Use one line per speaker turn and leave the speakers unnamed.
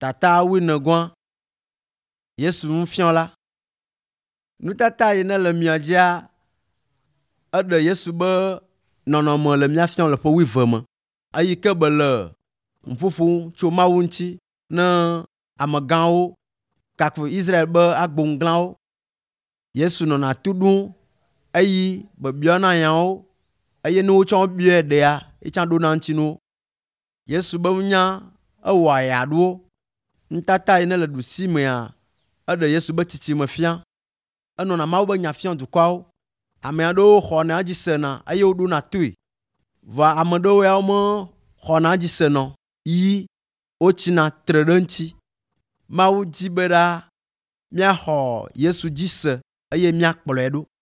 Tata winegua Yesu nufian la. Nutata yi ne le mia dzia eɖe Yesu be nɔnɔme le mia fiam le ƒe 12 me. Eyi ke be le ƒuƒo tso Mawu ŋuti ne amegãwo kaku Israel be agboŋglãwo. Yesu nɔna tu ɖum eyi be biana nyawo eye ne wotsɔ biae ɖea etsã ɖona ŋuti no. Yesu be nya ewɔ aya ɖo. Nutata yi ne le ɖusi mea eɖe Yesu be tsitsi me fia. Enɔna Mawu be nya fiam dukɔawo. Ame aɖewo xɔna edzi sena eye woɖona toe. Vɔa ame aɖewo ya me xɔna edzi sena yi wotsina tre ɖe eŋuti. Mawu di be ɖa míaxɔ Yesu dzi se eye míakplɔe ɖo.